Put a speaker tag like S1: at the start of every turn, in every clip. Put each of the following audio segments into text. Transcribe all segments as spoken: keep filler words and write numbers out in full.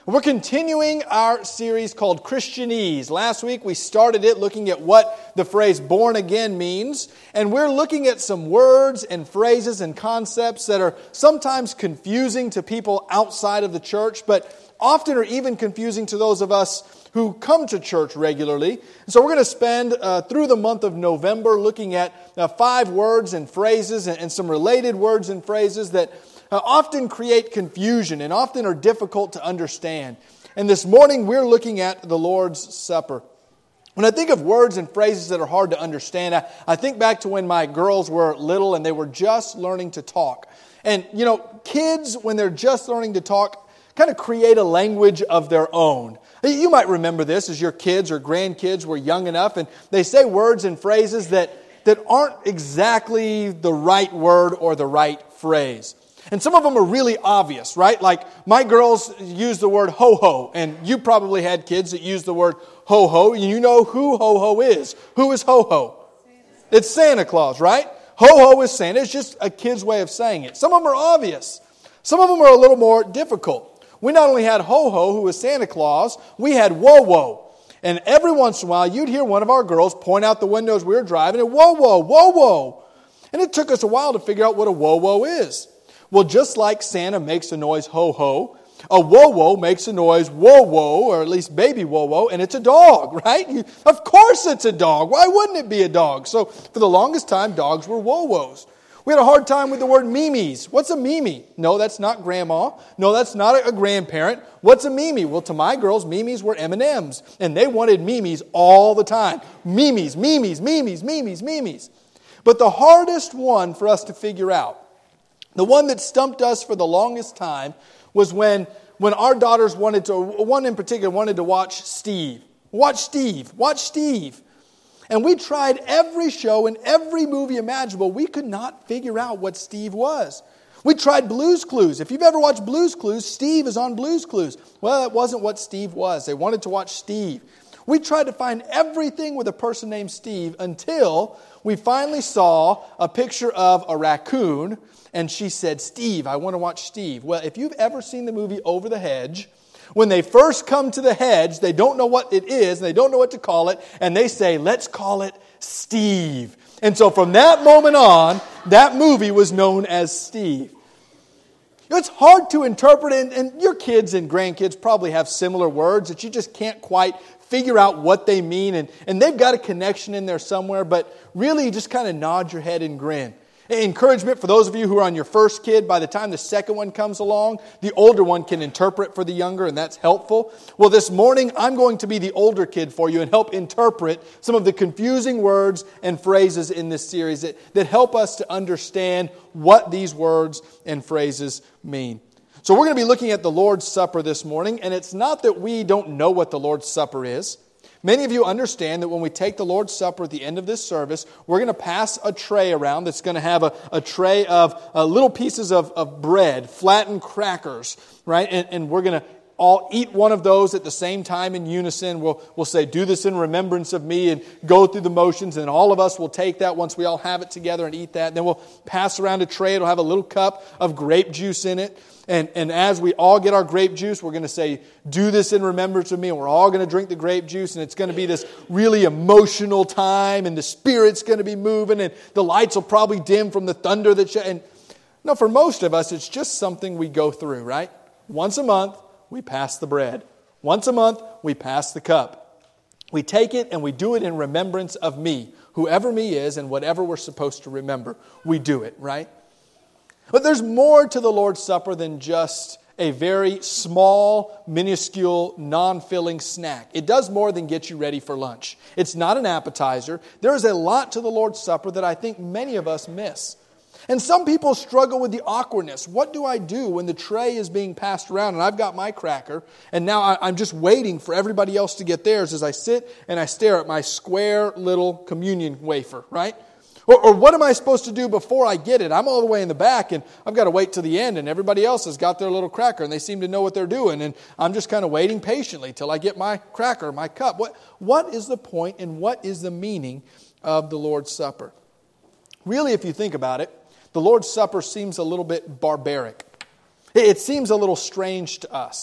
S1: We're continuing our series called Christianese. Last week we started it looking at what the phrase born again means, and we're looking at some words and phrases and concepts that are sometimes confusing to people outside of the church, but often are even confusing to those of us who come to church regularly. So we're going to spend uh, through the month of November looking at uh, five words and phrases and, and some related words and phrases that Uh, often create confusion and often are difficult to understand. And this morning we're looking at the Lord's Supper. When I think of words and phrases that are hard to understand, I, I think back to when my girls were little and they were just learning to talk. And, you know, kids, when they're just learning to talk, kind of create a language of their own. You might remember this as your kids or grandkids were young enough, and they say words and phrases that, that aren't exactly the right word or the right phrase. And some of them are really obvious, right? Like my girls use the word ho-ho, and you probably had kids that use the word ho-ho. You know who ho-ho is. Who is ho-ho? It's Santa Claus, right? Ho-ho is Santa. It's just a kid's way of saying it. Some of them are obvious. Some of them are a little more difficult. We not only had ho-ho, who was Santa Claus, we had whoa-whoa. And every once in a while, you'd hear one of our girls point out the windows we were driving and whoa-whoa, whoa-whoa. And it took us a while to figure out what a whoa-whoa is. Well, just like Santa makes a noise ho-ho, a whoa-whoa makes a noise whoa-whoa, or at least baby whoa-whoa, and it's a dog, right? Of course it's a dog. Why wouldn't it be a dog? So for the longest time, dogs were whoa-whoas. We had a hard time with the word mimes. What's a mimi? No, that's not grandma. No, that's not a grandparent. What's a mimi? Well, to my girls, mimis were M and M's, and they wanted mimis all the time. Mimis, mimis, mimis, mimis, mimis. But the hardest one for us to figure out, the one that stumped us for the longest time was when, when our daughters wanted to, one in particular wanted to watch Steve. Watch Steve. Watch Steve. And we tried every show and every movie imaginable. We could not figure out what Steve was. We tried Blue's Clues. If you've ever watched Blue's Clues, Steve is on Blue's Clues. Well, that wasn't what Steve was. They wanted to watch Steve. We tried to find everything with a person named Steve until we finally saw a picture of a raccoon, and she said, Steve, I want to watch Steve. Well, if you've ever seen the movie Over the Hedge, when they first come to the hedge, they don't know what it is, and they don't know what to call it, and they say, let's call it Steve. And so from that moment on, that movie was known as Steve. It's hard to interpret, and, and your kids and grandkids probably have similar words that you just can't quite figure out what they mean, and, and they've got a connection in there somewhere, but really you just kind of nod your head and grin. Encouragement for those of you who are on your first kid, by the time the second one comes along, the older one can interpret for the younger, and that's helpful. Well, this morning, I'm going to be the older kid for you and help interpret some of the confusing words and phrases in this series that, that help us to understand what these words and phrases mean. So we're going to be looking at the Lord's Supper this morning, and it's not that we don't know what the Lord's Supper is. Many of you understand that when we take the Lord's Supper at the end of this service, we're going to pass a tray around that's going to have a, a tray of uh, little pieces of, of bread, flattened crackers, right? And, and we're going to all eat one of those at the same time in unison. We'll, we'll say, do this in remembrance of me, and go through the motions, and all of us will take that once we all have it together and eat that. And then we'll pass around a tray. It'll have a little cup of grape juice in it. And, and as we all get our grape juice, we're going to say, do this in remembrance of me. And we're all going to drink the grape juice. And it's going to be this really emotional time. And the Spirit's going to be moving. And the lights will probably dim from the thunder that... Sh- and no, for most of us, it's just something we go through, right? Once a month, we pass the bread. Once a month, we pass the cup. We take it and we do it in remembrance of me. Whoever me is and whatever we're supposed to remember, we do it, right? But there's more to the Lord's Supper than just a very small, minuscule, non-filling snack. It does more than get you ready for lunch. It's not an appetizer. There is a lot to the Lord's Supper that I think many of us miss. And some people struggle with the awkwardness. What do I do when the tray is being passed around and I've got my cracker, and now I'm just waiting for everybody else to get theirs as I sit and I stare at my square little communion wafer, right? Or, or what am I supposed to do before I get it? I'm all the way in the back, and I've got to wait till the end, and everybody else has got their little cracker, and they seem to know what they're doing, and I'm just kind of waiting patiently till I get my cracker, my cup. What, what is the point, and what is the meaning of the Lord's Supper? Really, if you think about it, the Lord's Supper seems a little bit barbaric. It seems a little strange to us.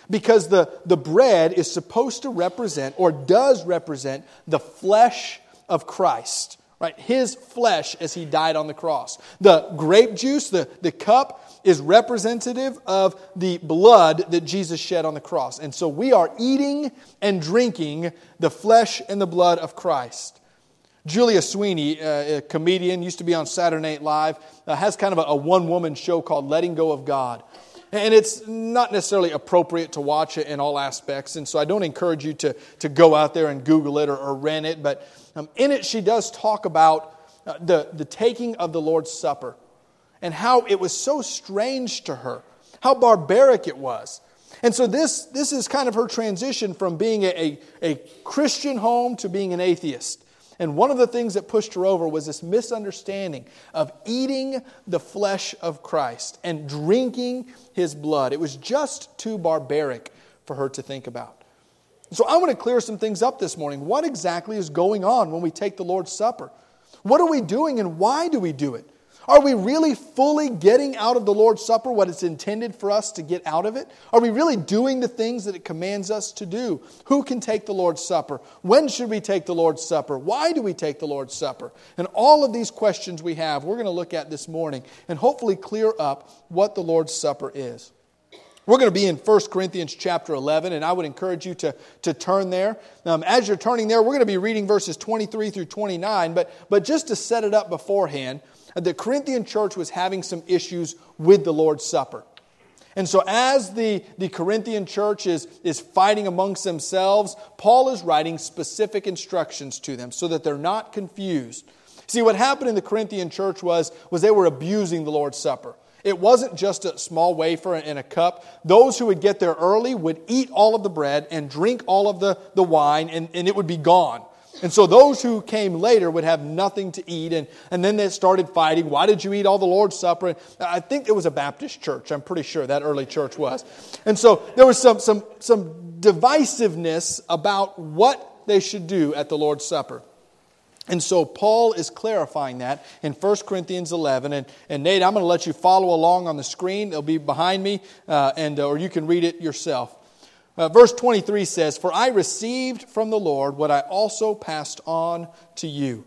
S1: because the, the bread is supposed to represent, or does represent, the flesh of Christ. Right? His flesh as He died on the cross. The grape juice, the, the cup, is representative of the blood that Jesus shed on the cross. And so we are eating and drinking the flesh and the blood of Christ. Julia Sweeney, uh, a comedian, used to be on Saturday Night Live, uh, has kind of a, a one-woman show called Letting Go of God. And it's not necessarily appropriate to watch it in all aspects. And so I don't encourage you to, to go out there and Google it or, or rent it. But um, in it, she does talk about uh, the, the taking of the Lord's Supper and how it was so strange to her, how barbaric it was. And so this, this is kind of her transition from being a, a, a Christian home to being an atheist. And one of the things that pushed her over was this misunderstanding of eating the flesh of Christ and drinking His blood. It was just too barbaric for her to think about. So I want to clear some things up this morning. What exactly is going on when we take the Lord's Supper? What are we doing and why do we do it? Are we really fully getting out of the Lord's Supper what it's intended for us to get out of it? Are we really doing the things that it commands us to do? Who can take the Lord's Supper? When should we take the Lord's Supper? Why do we take the Lord's Supper? And all of these questions we have, we're going to look at this morning and hopefully clear up what the Lord's Supper is. We're going to be in First Corinthians chapter eleven, and I would encourage you to, to turn there. Um, as you're turning there, we're going to be reading verses twenty-three through twenty-nine, but, but just to set it up beforehand, the Corinthian church was having some issues with the Lord's Supper. And so as the, the Corinthian church is, is fighting amongst themselves, Paul is writing specific instructions to them so that they're not confused. See, what happened in the Corinthian church was, was they were abusing the Lord's Supper. It wasn't just a small wafer and a cup. Those who would get there early would eat all of the bread and drink all of the, the wine, and, and it would be gone. And so those who came later would have nothing to eat, and, and then they started fighting. Why did you eat all the Lord's Supper? And I think it was a Baptist church. I'm pretty sure that early church was. And so there was some, some, some divisiveness about what they should do at the Lord's Supper. And so Paul is clarifying that in First Corinthians eleven. And, and Nate, I'm going to let you follow along on the screen. It'll be behind me, uh, and or you can read it yourself. Uh, verse twenty-three says, "For I received from the Lord what I also passed on to you.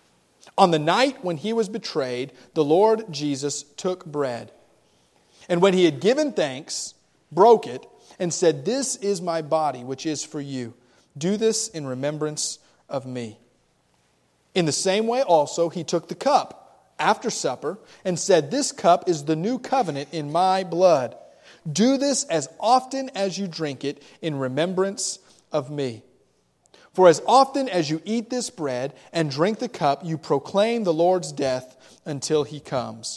S1: On the night when He was betrayed, the Lord Jesus took bread. And when He had given thanks, broke it, and said, 'This is my body, which is for you. Do this in remembrance of me.' In the same way also He took the cup after supper and said, 'This cup is the new covenant in my blood. Do this as often as you drink it in remembrance of me. For as often as you eat this bread and drink the cup, you proclaim the Lord's death until He comes.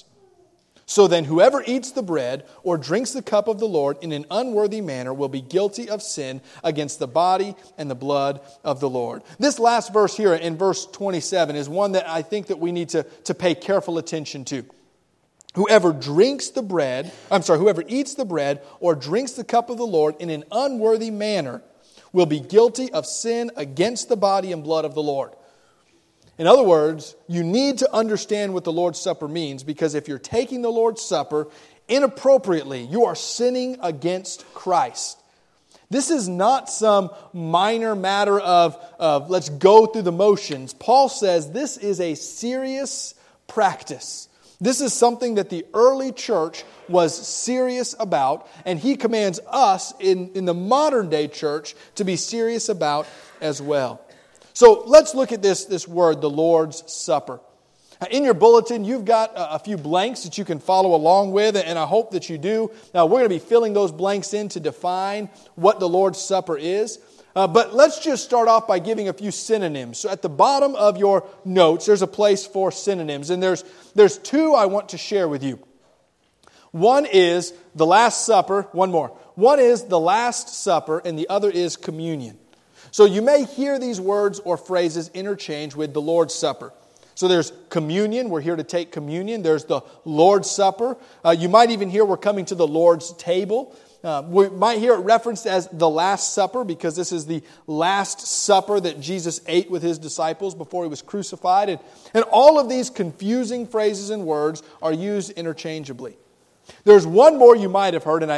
S1: So then whoever eats the bread or drinks the cup of the Lord in an unworthy manner will be guilty of sin against the body and the blood of the Lord.'" This last verse here in verse twenty-seven is one that I think that we need to, to pay careful attention to. Whoever drinks the bread, I'm sorry, whoever eats the bread or drinks the cup of the Lord in an unworthy manner will be guilty of sin against the body and blood of the Lord. In other words, you need to understand what the Lord's Supper means, because if you're taking the Lord's Supper inappropriately, you are sinning against Christ. This is not some minor matter of, of let's go through the motions. Paul says this is a serious practice. This is something that the early church was serious about, and he commands us in, in the modern day church to be serious about as well. So let's look at this, this word, the Lord's Supper. In your bulletin, you've got a few blanks that you can follow along with, and I hope that you do. Now, we're going to be filling those blanks in to define what the Lord's Supper is. Uh, but let's just start off by giving a few synonyms. So at the bottom of your notes, there's a place for synonyms. And there's, there's two I want to share with you. One is the Last Supper. One more. One is the Last Supper, and the other is communion. So you may hear these words or phrases interchange with the Lord's Supper. So there's communion. We're here to take communion. There's the Lord's Supper. Uh, you might even hear we're coming to the Lord's table. Uh, we might hear it referenced as the Last Supper, because this is the Last Supper that Jesus ate with His disciples before He was crucified. And, and all of these confusing phrases and words are used interchangeably. There's one more you might have heard, and I, I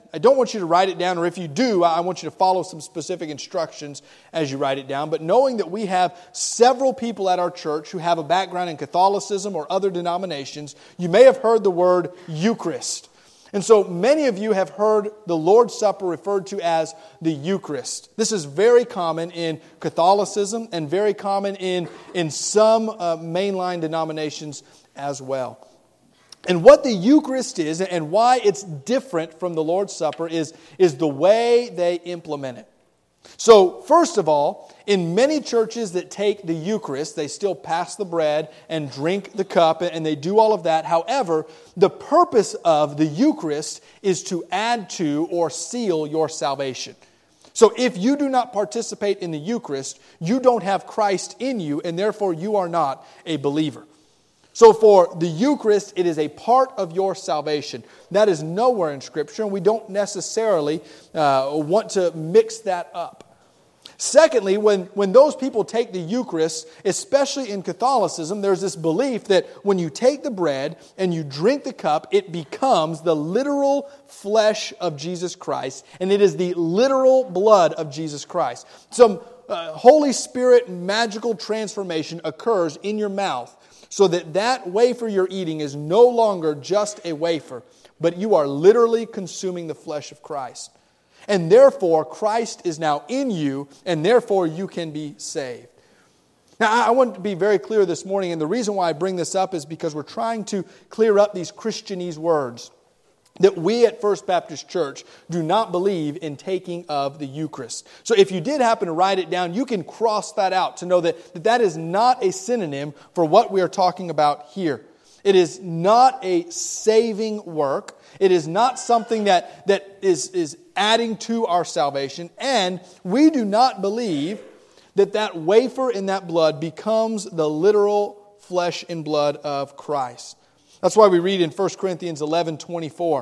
S1: I don't want you to write it down, or if you do, I want you to follow some specific instructions as you write it down. But knowing that we have several people at our church who have a background in Catholicism or other denominations, you may have heard the word Eucharist. And so many of you have heard the Lord's Supper referred to as the Eucharist. This is very common in Catholicism and very common in, in some uh, mainline denominations as well. And what the Eucharist is and why it's different from the Lord's Supper is, is the way they implement it. So, first of all, in many churches that take the Eucharist, they still pass the bread and drink the cup, and they do all of that. However, the purpose of the Eucharist is to add to or seal your salvation. So if you do not participate in the Eucharist, you don't have Christ in you, and therefore you are not a believer. So for the Eucharist, it is a part of your salvation. That is nowhere in Scripture, and we don't necessarily uh, want to mix that up. Secondly, when, when those people take the Eucharist, especially in Catholicism, there's this belief that when you take the bread and you drink the cup, it becomes the literal flesh of Jesus Christ, and it is the literal blood of Jesus Christ. Some uh, Holy Spirit magical transformation occurs in your mouth, so that that wafer you're eating is no longer just a wafer, but you are literally consuming the flesh of Christ. And therefore, Christ is now in you, and therefore you can be saved. Now, I want to be very clear this morning, and the reason why I bring this up is because we're trying to clear up these Christianese words that we at First Baptist Church do not believe in taking of the Eucharist. So if you did happen to write it down, you can cross that out to know that that, that is not a synonym for what we are talking about here. It is not a saving work. It is not something that, that is, is adding to our salvation. And we do not believe that that wafer in that blood becomes the literal flesh and blood of Christ. That's why we read in First Corinthians eleven twenty-four.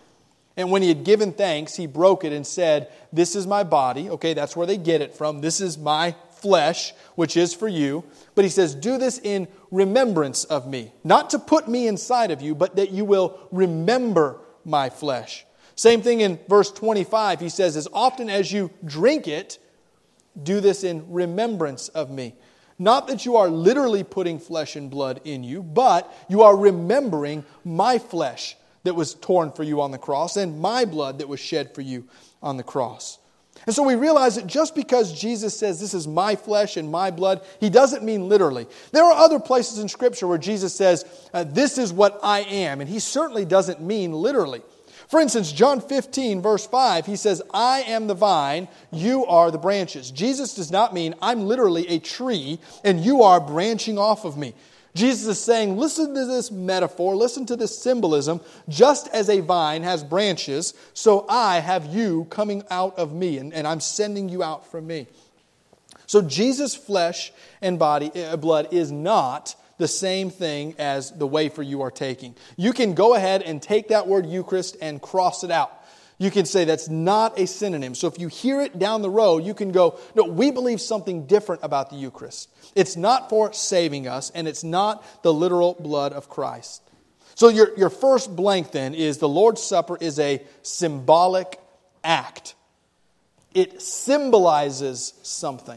S1: And when he had given thanks, he broke it and said, "This is my body." Okay, that's where they get it from. This is my flesh, which is for you. But he says, "Do this in remembrance of me." Not to put me inside of you, but that you will remember my flesh. Same thing in verse twenty-five. He says, "As often as you drink it, do this in remembrance of me." Not that you are literally putting flesh and blood in you, but you are remembering my flesh that was torn for you on the cross and my blood that was shed for you on the cross. And so we realize that just because Jesus says this is my flesh and my blood, He doesn't mean literally. There are other places in Scripture where Jesus says, uh, this is what I am. And He certainly doesn't mean literally. For instance, John fifteen, verse five, He says, "I am the vine, you are the branches." Jesus does not mean I'm literally a tree and you are branching off of me. Jesus is saying, listen to this metaphor, listen to this symbolism. Just as a vine has branches, so I have you coming out of me, and, and I'm sending you out from me. So Jesus' flesh and body, uh, blood is not the same thing as the wafer you are taking. You can go ahead and take that word Eucharist and cross it out. You can say that's not a synonym. So if you hear it down the road, you can go, no, we believe something different about the Eucharist. It's not for saving us, and it's not the literal blood of Christ. So your, your first blank then is the Lord's Supper is a symbolic act. It symbolizes something.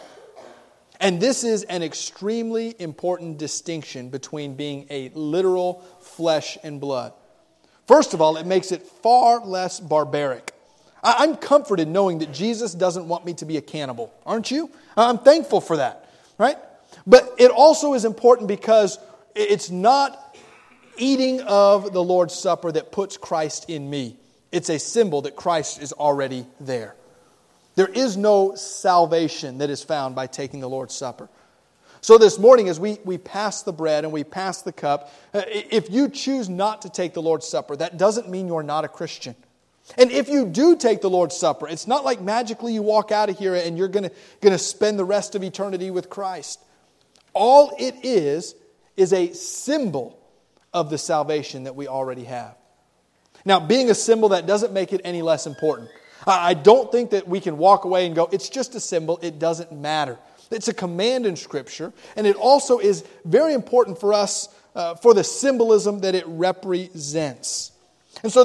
S1: And this is an extremely important distinction between being a literal flesh and blood. First of all, it makes it far less barbaric. I'm comforted knowing that Jesus doesn't want me to be a cannibal. Aren't you? I'm thankful for that, right? But it also is important because it's not eating of the Lord's Supper that puts Christ in me. It's a symbol that Christ is already there. There is no salvation that is found by taking the Lord's Supper. So this morning as we, we pass the bread and we pass the cup, if you choose not to take the Lord's Supper, that doesn't mean you're not a Christian. And if you do take the Lord's Supper, it's not like magically you walk out of here and you're going to going to spend the rest of eternity with Christ. All it is is a symbol of the salvation that we already have. Now, being a symbol, that doesn't make it any less important. I don't think that we can walk away and go, it's just a symbol, it doesn't matter. It's a command in Scripture, and it also is very important for us uh, for the symbolism that it represents. And so there's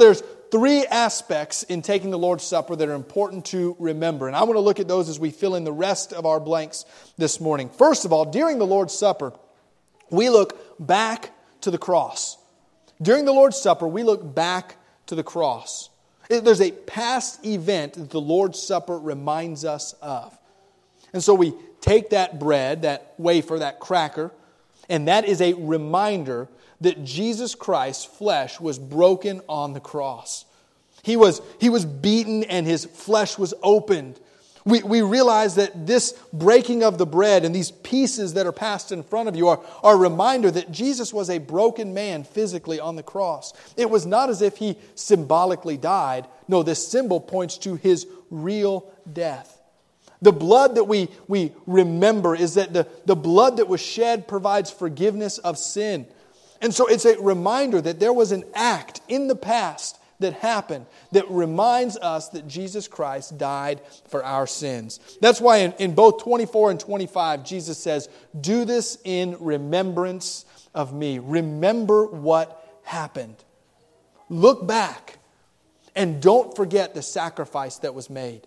S1: three aspects in taking the Lord's Supper that are important to remember. And I want to look at those as we fill in the rest of our blanks this morning. First of all, during the Lord's Supper, we look back to the cross. During the Lord's Supper, we look back to the cross. There's a past event that the Lord's Supper reminds us of. And so we take that bread, that wafer, that cracker, and that is a reminder that Jesus Christ's flesh was broken on the cross. He was, he was beaten and His flesh was opened. We, we realize that this breaking of the bread and these pieces that are passed in front of you are, are a reminder that Jesus was a broken man physically on the cross. It was not as if He symbolically died. No, this symbol points to His real death. The blood that we, we remember is that the, the blood that was shed provides forgiveness of sin. And so it's a reminder that there was an act in the past that happened that reminds us that Jesus Christ died for our sins. That's why in, in both twenty-four and twenty-five, Jesus says, "Do this in remembrance of me." Remember what happened. Look back and don't forget the sacrifice that was made.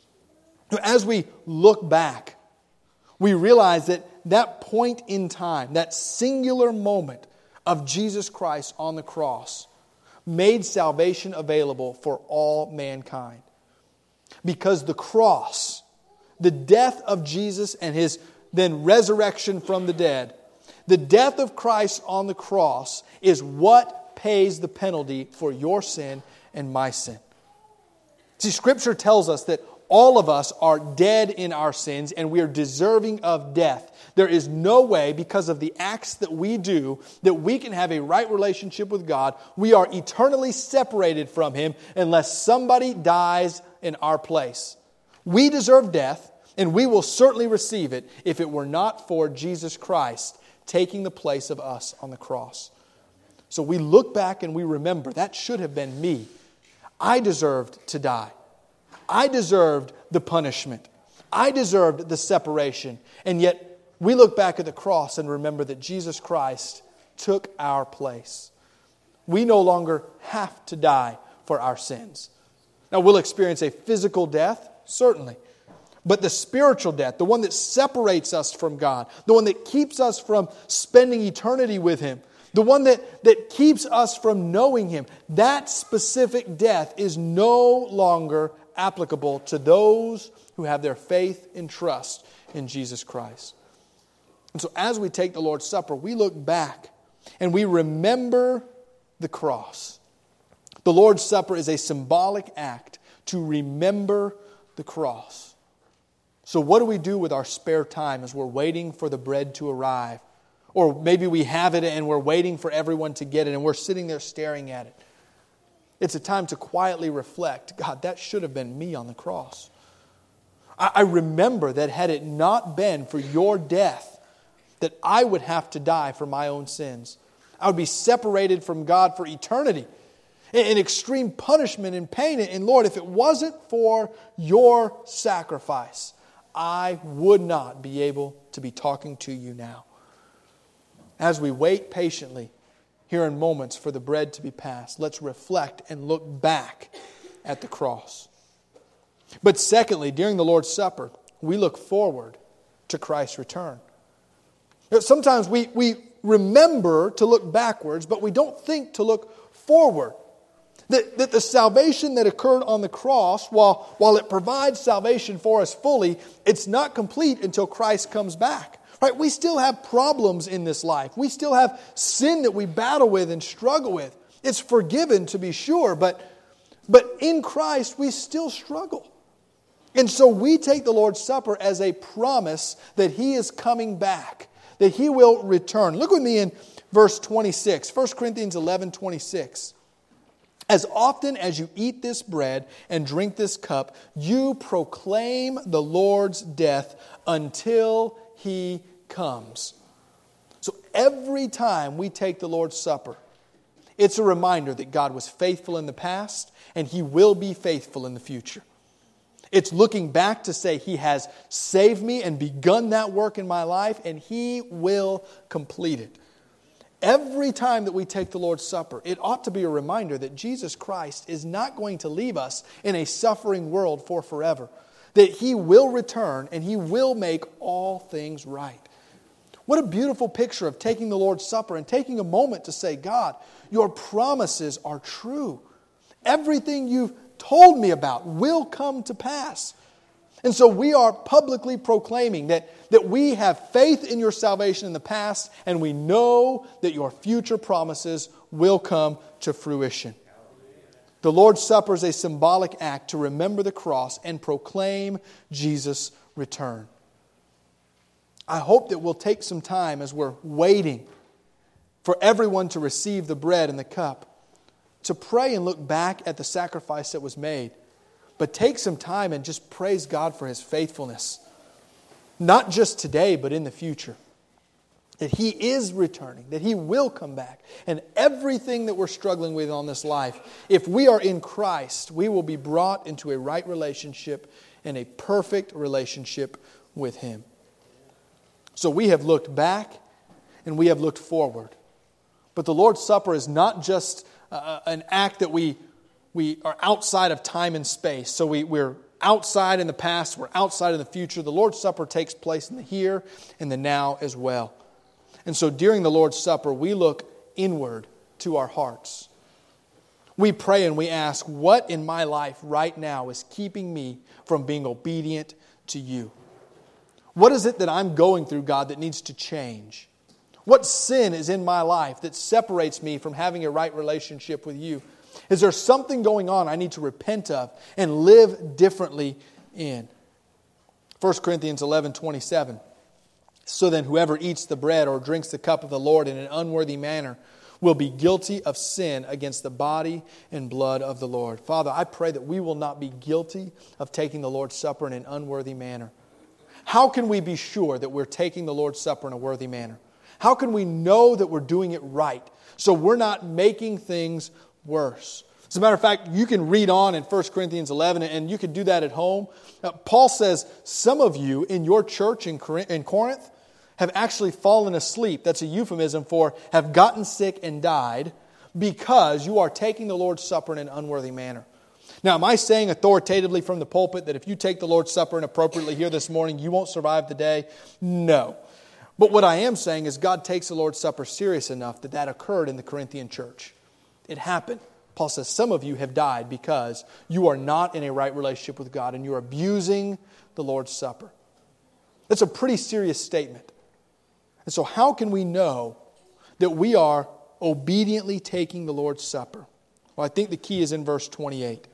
S1: As we look back, we realize that that point in time, that singular moment of Jesus Christ on the cross, made salvation available for all mankind. Because the cross, the death of Jesus and His then resurrection from the dead, the death of Christ on the cross is what pays the penalty for your sin and my sin. See, Scripture tells us that all of us are dead in our sins and we are deserving of death. There is no way, because of the acts that we do, that we can have a right relationship with God. We are eternally separated from Him unless somebody dies in our place. We deserve death, and we will certainly receive it if it were not for Jesus Christ taking the place of us on the cross. So we look back and we remember, that should have been me. I deserved to die. I deserved the punishment. I deserved the separation. And yet we look back at the cross and remember that Jesus Christ took our place. We no longer have to die for our sins. Now we'll experience a physical death, certainly. But the spiritual death, the one that separates us from God, the one that keeps us from spending eternity with Him, the one that, that keeps us from knowing Him, that specific death is no longer applicable to those who have their faith and trust in Jesus Christ. And so as we take the Lord's Supper, we look back and we remember the cross. The Lord's Supper is a symbolic act to remember the cross. So what do we do with our spare time as we're waiting for the bread to arrive? Or maybe we have it and we're waiting for everyone to get it and we're sitting there staring at it. It's a time to quietly reflect, God, that should have been me on the cross. I, I remember that had it not been for your death, that I would have to die for my own sins. I would be separated from God for eternity in, in extreme punishment and pain. And Lord, if it wasn't for your sacrifice, I would not be able to be talking to you now. As we wait patiently here in moments for the bread to be passed, let's reflect and look back at the cross. But secondly, during the Lord's Supper, we look forward to Christ's return. Sometimes we, we remember to look backwards, but we don't think to look forward. That, that the salvation that occurred on the cross, while, while it provides salvation for us fully, it's not complete until Christ comes back. Right? We still have problems in this life. We still have sin that we battle with and struggle with. It's forgiven, to be sure, but, but in Christ we still struggle. And so we take the Lord's Supper as a promise that He is coming back, that He will return. Look with me in verse twenty-six, First Corinthians eleven twenty-six. As often as you eat this bread and drink this cup, you proclaim the Lord's death until He comes. So every time we take the Lord's Supper, it's a reminder that God was faithful in the past and He will be faithful in the future. It's looking back to say He has saved me and begun that work in my life and He will complete it. Every time that we take the Lord's Supper, it ought to be a reminder that Jesus Christ is not going to leave us in a suffering world for forever. That He will return and He will make all things right. What a beautiful picture of taking the Lord's Supper and taking a moment to say, God, your promises are true. Everything you've told me about will come to pass. And so we are publicly proclaiming that, that we have faith in your salvation in the past, and we know that your future promises will come to fruition. The Lord's Supper is a symbolic act to remember the cross and proclaim Jesus' return. I hope that we'll take some time as we're waiting for everyone to receive the bread and the cup to pray and look back at the sacrifice that was made. But take some time and just praise God for His faithfulness. Not just today, but in the future. That He is returning, that He will come back. And everything that we're struggling with on this life, if we are in Christ, we will be brought into a right relationship and a perfect relationship with Him. So we have looked back and we have looked forward. But the Lord's Supper is not just uh, an act that we We are outside of time and space. So we, we're outside in the past, we're outside in the future. The Lord's Supper takes place in the here and the now as well. And so during the Lord's Supper, we look inward to our hearts. We pray and we ask, what in my life right now is keeping me from being obedient to you? What is it that I'm going through, God, that needs to change? What sin is in my life that separates me from having a right relationship with you? Is there something going on I need to repent of and live differently in? First Corinthians eleven twenty-seven. So then whoever eats the bread or drinks the cup of the Lord in an unworthy manner will be guilty of sin against the body and blood of the Lord. Father, I pray that we will not be guilty of taking the Lord's Supper in an unworthy manner. How can we be sure that we're taking the Lord's Supper in a worthy manner? How can we know that we're doing it right so we're not making things worse? As a matter of fact, you can read on in First Corinthians eleven, and you can do that at home. Now, Paul says some of you in your church in Corinth have actually fallen asleep. That's a euphemism for have gotten sick and died because you are taking the Lord's Supper in an unworthy manner. Now, am I saying authoritatively from the pulpit that if you take the Lord's Supper inappropriately here this morning, you won't survive the day? No. But what I am saying is God takes the Lord's Supper serious enough that that occurred in the Corinthian church. It happened. Paul says some of you have died because you are not in a right relationship with God and you're abusing the Lord's Supper. That's a pretty serious statement. And so how can we know that we are obediently taking the Lord's Supper? Well, I think the key is in verse twenty-eight.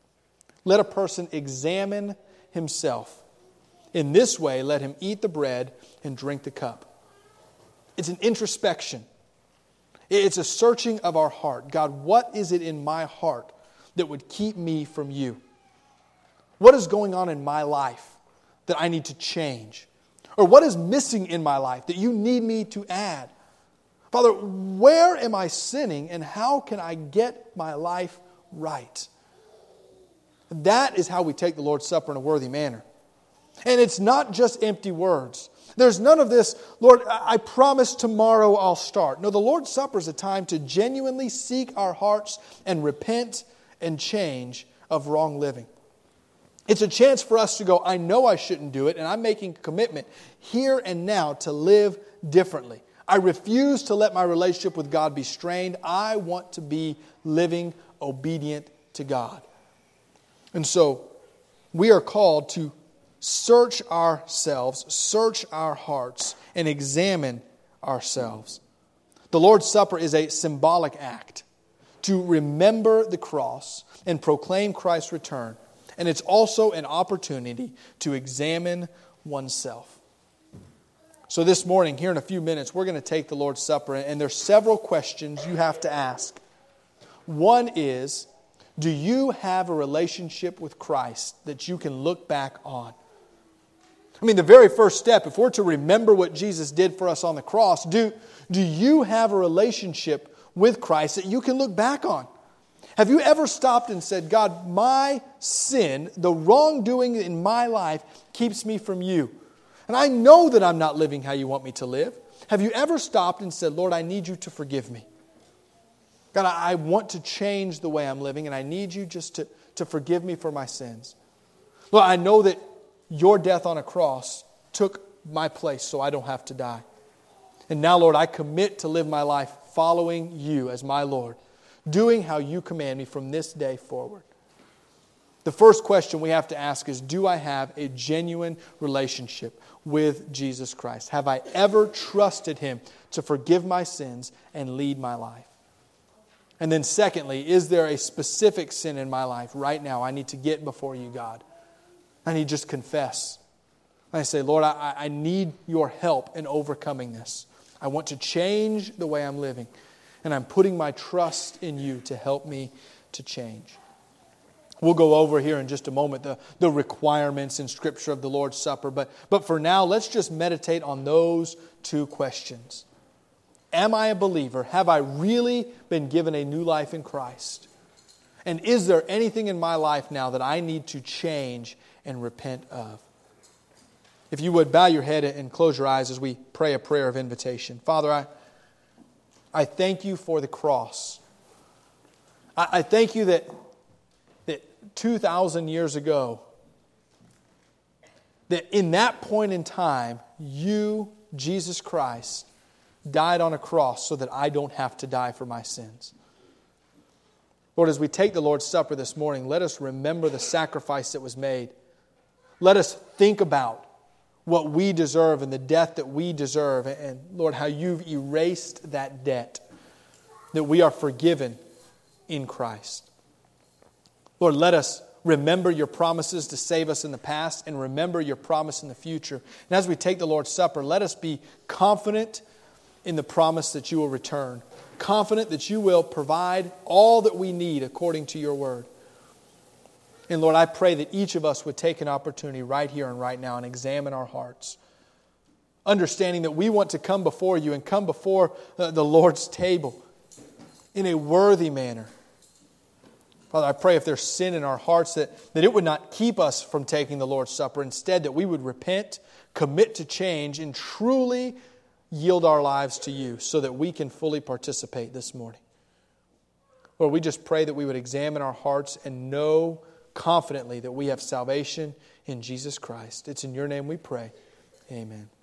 S1: Let a person examine himself. In this way, let him eat the bread and drink the cup. It's an introspection. It's a searching of our heart. God, what is it in my heart that would keep me from you? What is going on in my life that I need to change? Or what is missing in my life that you need me to add? Father, where am I sinning and how can I get my life right? That is how we take the Lord's Supper in a worthy manner. And it's not just empty words. There's none of this, Lord, I promise tomorrow I'll start. No, the Lord's Supper is a time to genuinely seek our hearts and repent and change of wrong living. It's a chance for us to go, I know I shouldn't do it, and I'm making a commitment here and now to live differently. I refuse to let my relationship with God be strained. I want to be living obedient to God. And so we are called to search ourselves, search our hearts, and examine ourselves. The Lord's Supper is a symbolic act to remember the cross and proclaim Christ's return. And it's also an opportunity to examine oneself. So this morning, here in a few minutes, we're going to take the Lord's Supper, and there's several questions you have to ask. One is, do you have a relationship with Christ that you can look back on? I mean, the very first step, if we're to remember what Jesus did for us on the cross, do, do you have a relationship with Christ that you can look back on? Have you ever stopped and said, God, my sin, the wrongdoing in my life keeps me from you. And I know that I'm not living how you want me to live. Have you ever stopped and said, Lord, I need you to forgive me? God, I want to change the way I'm living, and I need you just to, to forgive me for my sins. Lord, I know that your death on a cross took my place so I don't have to die. And now, Lord, I commit to live my life following you as my Lord, doing how you command me from this day forward. The first question we have to ask is, do I have a genuine relationship with Jesus Christ? Have I ever trusted Him to forgive my sins and lead my life? And then secondly, is there a specific sin in my life right now I need to get before you, God? I need to just confess. I say, Lord, I, I need your help in overcoming this. I want to change the way I'm living. And I'm putting my trust in you to help me to change. We'll go over here in just a moment the, the requirements in Scripture of the Lord's Supper. But, but for now, let's just meditate on those two questions. Am I a believer? Have I really been given a new life in Christ? And is there anything in my life now that I need to change and repent of? If you would bow your head and close your eyes as we pray a prayer of invitation. Father, I, I thank you for the cross. I, I thank you that, that two thousand years ago, that in that point in time, you, Jesus Christ, died on a cross so that I don't have to die for my sins. Lord, as we take the Lord's Supper this morning, let us remember the sacrifice that was made. Let us think about what we deserve and the death that we deserve. And Lord, how you've erased that debt, that we are forgiven in Christ. Lord, let us remember your promises to save us in the past and remember your promise in the future. And as we take the Lord's Supper, let us be confident in the promise that you will return. Confident that you will provide all that we need according to your word. And Lord, I pray that each of us would take an opportunity right here and right now and examine our hearts. Understanding that we want to come before you and come before the Lord's table in a worthy manner. Father, I pray if there's sin in our hearts that, that it would not keep us from taking the Lord's Supper. Instead, that we would repent, commit to change, and truly yield our lives to you so that we can fully participate this morning. Lord, we just pray that we would examine our hearts and know confidently that we have salvation in Jesus Christ. It's in your name we pray. Amen.